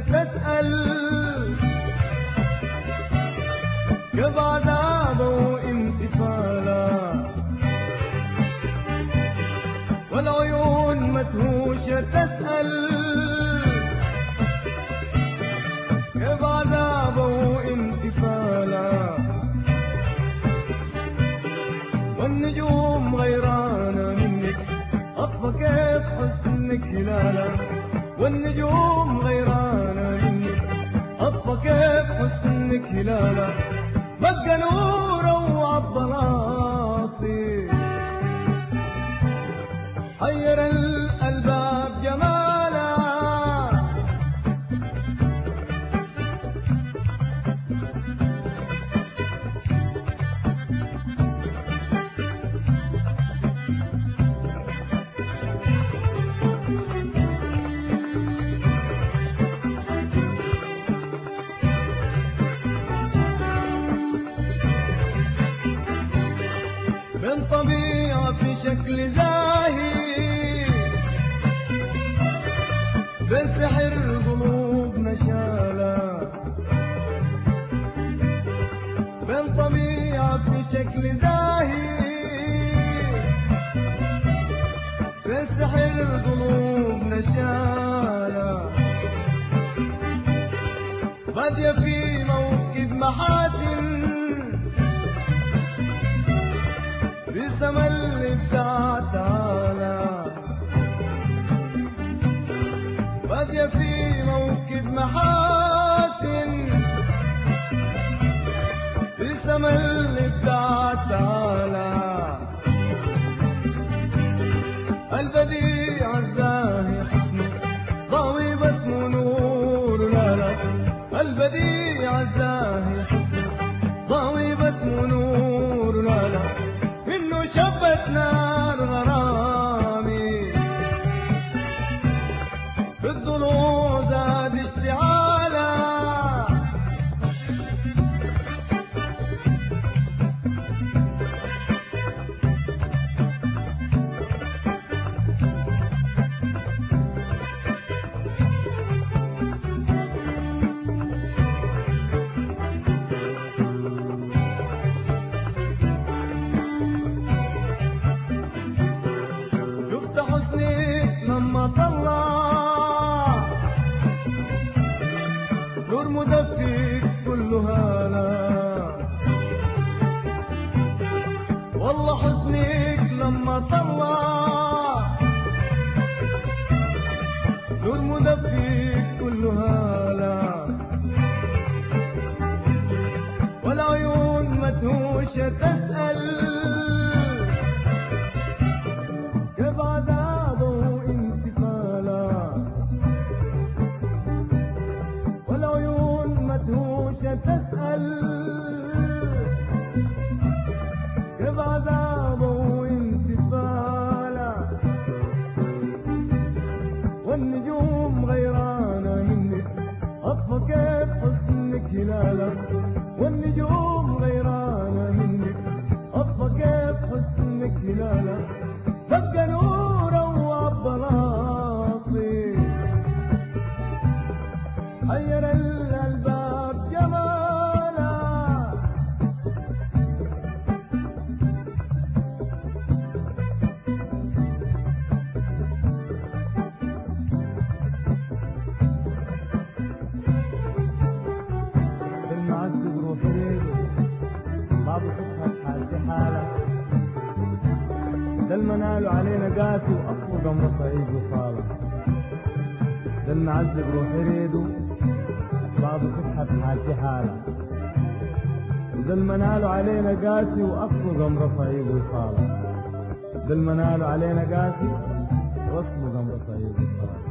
تسأل كيف عذابه وانتفاله، والعيون مدهوشة تسأل كيف عذابه وانتفاله، والنجوم غيرانة منك أطفى كيف حسنك هلاله، والنجوم غيرانة منك أطفى كيف حسنك هلاله، بقى نوره وعالضلاطي حير الألباب جماله. من طبيعة في شكل زاهي، بين سحر قلوبنا شاله، بين طبيعة في شكل زاهي، بين سحر قلوبنا شاله، بادية في موكب محاسن في سما الإبداع تعالى، بادية في موكب محاسن في سما الإبداع تعالى، البديع الزاهي حسنه ضوي بسمه نور لالا، البديع الزاهي حسنه ضوي بسمه نور لالا، منه شبت نار غرامي في الضلوع زاد اشتعالا. لما طلع نور مدفيك كله هاله، والله حزنك لما طلع نور مدفيك كله هاله، والعيون مدهوشة تسأل كيف عذابه تسأل كيف عذابه وانتفاله، والنجوم غيرانة منك أطفى كيف حسنك هلاله، والنجوم غيرانة منك أطفى كيف حسنك هلاله، بقى نوره وعالضلاطي حير الألباب جمالا. بالمعذب روحي ليله ما بصفها حالتي حالة، ده المنال علينا قاسي وأصله قمر صعيد وصالة، ده المعذب روحي ليله بعض صحة حالتي حالة، ده المنال علينا قاسي وأصله قمر صعيد وصالة، ده المنال علينا قاسي وأصله قمر صعيد وصالة.